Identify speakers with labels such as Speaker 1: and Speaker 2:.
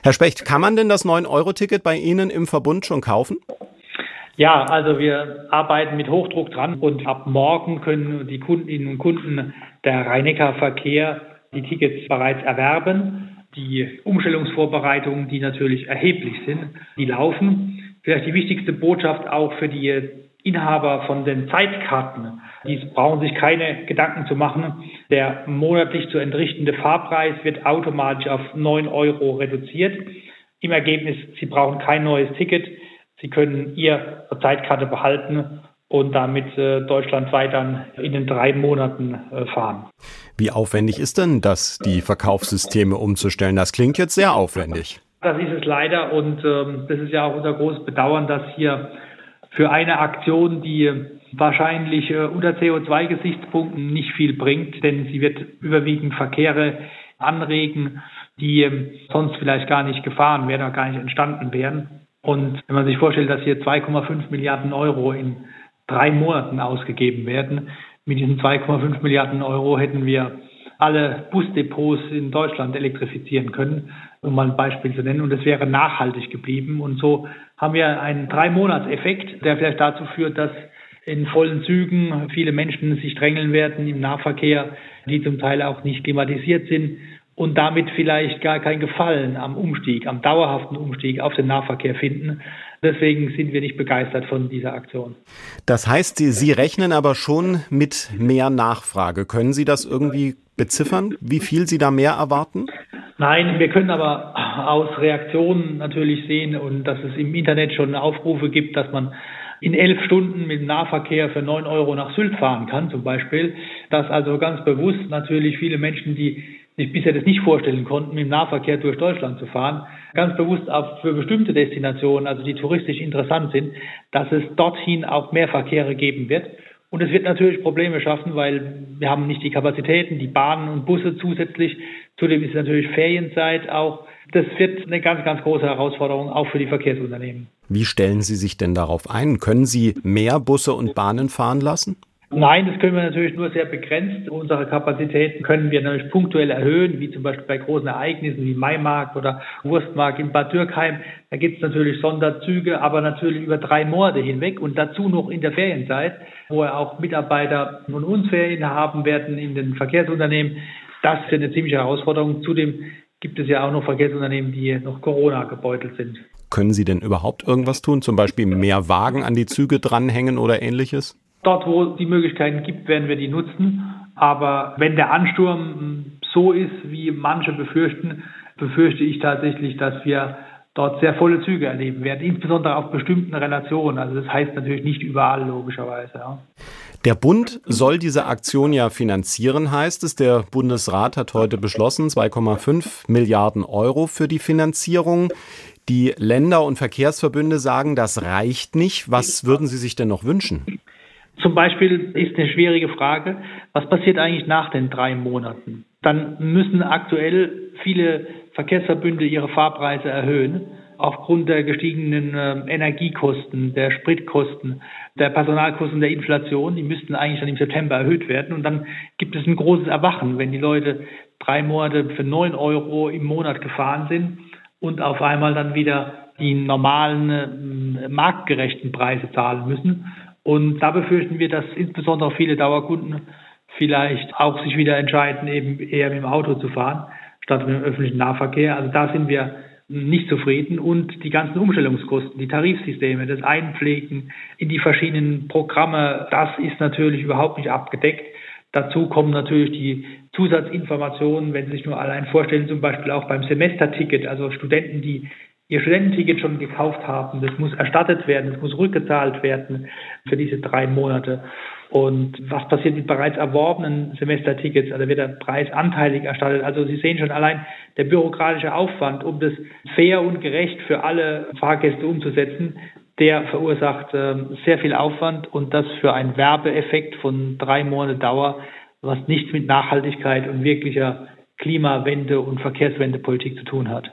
Speaker 1: Herr Specht, kann man denn das 9-Euro-Ticket bei Ihnen im Verbund schon kaufen?
Speaker 2: Ja, also wir arbeiten mit Hochdruck dran und ab morgen können die Kundinnen und Kunden der Rhein-Neckar-Verkehr die Tickets bereits erwerben. Die Umstellungsvorbereitungen, die natürlich erheblich sind, die laufen. Vielleicht die wichtigste Botschaft auch für die Inhaber von den Zeitkarten. Die brauchen sich keine Gedanken zu machen. Der monatlich zu entrichtende Fahrpreis wird automatisch auf 9 Euro reduziert. Im Ergebnis, Sie brauchen kein neues Ticket. Sie können Ihre Zeitkarte behalten und damit deutschlandweit dann in den 3 Monaten fahren.
Speaker 1: Wie aufwendig ist denn das, die Verkaufssysteme umzustellen? Das klingt jetzt sehr aufwendig.
Speaker 2: Das ist es leider und das ist ja auch unser großes Bedauern, dass hier für eine Aktion, die wahrscheinlich unter CO2-Gesichtspunkten nicht viel bringt, denn sie wird überwiegend Verkehre anregen, die sonst vielleicht gar nicht gefahren wären oder gar nicht entstanden wären. Und wenn man sich vorstellt, dass hier 2,5 Milliarden Euro in 3 Monaten ausgegeben werden, mit diesen 2,5 Milliarden Euro hätten wir alle Busdepots in Deutschland elektrifizieren können, um mal ein Beispiel zu nennen. Und es wäre nachhaltig geblieben. Und so haben wir einen 3-Monats-Effekt, der vielleicht dazu führt, dass in vollen Zügen viele Menschen sich drängeln werden im Nahverkehr, die zum Teil auch nicht klimatisiert sind und damit vielleicht gar kein Gefallen am Umstieg, am dauerhaften Umstieg auf den Nahverkehr finden. Deswegen sind wir nicht begeistert von dieser Aktion.
Speaker 1: Das heißt, Sie rechnen aber schon mit mehr Nachfrage. Können Sie das irgendwie beziffern, wie viel Sie da mehr erwarten?
Speaker 2: Nein, wir können aber aus Reaktionen natürlich sehen und dass es im Internet schon Aufrufe gibt, dass man in 11 Stunden mit dem Nahverkehr für 9 Euro nach Sylt fahren kann zum Beispiel. Dass also ganz bewusst natürlich viele Menschen, die sich bisher das nicht vorstellen konnten, mit dem Nahverkehr durch Deutschland zu fahren, ganz bewusst auch für bestimmte Destinationen, also die touristisch interessant sind, dass es dorthin auch mehr Verkehre geben wird. Und es wird natürlich Probleme schaffen, weil wir haben nicht die Kapazitäten, die Bahnen und Busse zusätzlich. Zudem ist natürlich Ferienzeit auch. Das wird eine ganz, ganz große Herausforderung, auch für die Verkehrsunternehmen.
Speaker 1: Wie stellen Sie sich denn darauf ein? Können Sie mehr Busse und Bahnen fahren lassen?
Speaker 2: Nein, das können wir natürlich nur sehr begrenzt. Unsere Kapazitäten können wir natürlich punktuell erhöhen, wie zum Beispiel bei großen Ereignissen wie Maimarkt oder Wurstmarkt in Bad Dürkheim. Da gibt es natürlich Sonderzüge, aber natürlich über 3 Monate hinweg und dazu noch in der Ferienzeit, wo auch Mitarbeiter von uns Ferien haben werden in den Verkehrsunternehmen. Das ist eine ziemliche Herausforderung. Zudem gibt es ja auch noch Verkehrsunternehmen, die noch Corona gebeutelt sind.
Speaker 1: Können Sie denn überhaupt irgendwas tun? Zum Beispiel mehr Wagen an die Züge dranhängen oder Ähnliches?
Speaker 2: Dort, wo es die Möglichkeiten gibt, werden wir die nutzen. Aber wenn der Ansturm so ist, wie manche befürchten, befürchte ich tatsächlich, dass wir dort sehr volle Züge erleben werden, insbesondere auf bestimmten Relationen. Also das heißt natürlich nicht überall, logischerweise. Ja.
Speaker 1: Der Bund soll diese Aktion ja finanzieren, heißt es. Der Bundesrat hat heute beschlossen, 2,5 Milliarden Euro für die Finanzierung. Die Länder und Verkehrsverbünde sagen, das reicht nicht. Was würden Sie sich denn noch wünschen?
Speaker 2: Zum Beispiel ist eine schwierige Frage, was passiert eigentlich nach den 3 Monaten? Dann müssen aktuell viele Verkehrsverbünde ihre Fahrpreise erhöhen, aufgrund der gestiegenen Energiekosten, der Spritkosten, der Personalkosten, der Inflation. Die müssten eigentlich dann im September erhöht werden. Und dann gibt es ein großes Erwachen, wenn die Leute 3 Monate für 9 Euro im Monat gefahren sind und auf einmal dann wieder die normalen marktgerechten Preise zahlen müssen. Und da befürchten wir, dass insbesondere viele Dauerkunden vielleicht auch sich wieder entscheiden, eben eher mit dem Auto zu fahren, statt mit dem öffentlichen Nahverkehr. Also da sind wir nicht zufrieden. Und die ganzen Umstellungskosten, die Tarifsysteme, das Einpflegen in die verschiedenen Programme, das ist natürlich überhaupt nicht abgedeckt. Dazu kommen natürlich die Zusatzinformationen, wenn Sie sich nur allein vorstellen, zum Beispiel auch beim Semesterticket, also Studenten, die ihr Studententicket schon gekauft haben, das muss erstattet werden, das muss rückgezahlt werden für diese 3 Monate. Und was passiert mit bereits erworbenen Semestertickets? Also wird der Preis anteilig erstattet? Also Sie sehen schon allein der bürokratische Aufwand, um das fair und gerecht für alle Fahrgäste umzusetzen, der verursacht sehr viel Aufwand und das für einen Werbeeffekt von 3 Monate Dauer, was nichts mit Nachhaltigkeit und wirklicher Klimawende und Verkehrswendepolitik zu tun hat.